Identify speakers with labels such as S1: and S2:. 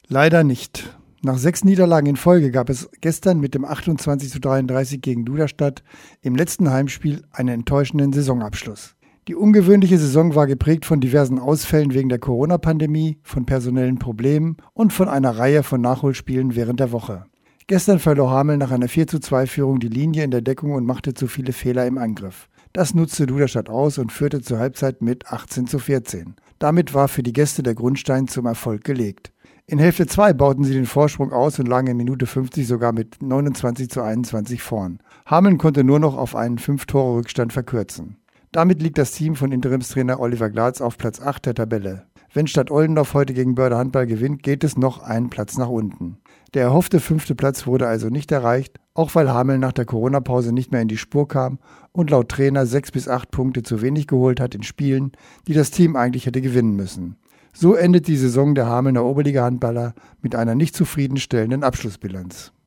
S1: Leider nicht. Nach 6 Niederlagen in Folge gab es gestern mit dem 28:33 gegen Duderstadt im letzten Heimspiel einen enttäuschenden Saisonabschluss. Die ungewöhnliche Saison war geprägt von diversen Ausfällen wegen der Corona-Pandemie, von personellen Problemen und von einer Reihe von Nachholspielen während der Woche. Gestern verlor Hameln nach einer 4:2-Führung die Linie in der Deckung und machte zu viele Fehler im Angriff. Das nutzte Duderstadt aus und führte zur Halbzeit mit 18:14. Damit war für die Gäste der Grundstein zum Erfolg gelegt. In Hälfte 2 bauten sie den Vorsprung aus und lagen in Minute 50 sogar mit 29:21 vorn. Hameln konnte nur noch auf einen 5-Tore-Rückstand verkürzen. Damit liegt das Team von Interimstrainer Oliver Glatz auf Platz 8 der Tabelle. Wenn Stadt Oldendorf heute gegen Börde Handball gewinnt, geht es noch einen Platz nach unten. Der erhoffte 5. Platz wurde also nicht erreicht, auch weil Hameln nach der Corona-Pause nicht mehr in die Spur kam und laut Trainer 6 bis 8 Punkte zu wenig geholt hat in Spielen, die das Team eigentlich hätte gewinnen müssen. So endet die Saison der Hamelner Oberliga-Handballer mit einer nicht zufriedenstellenden Abschlussbilanz.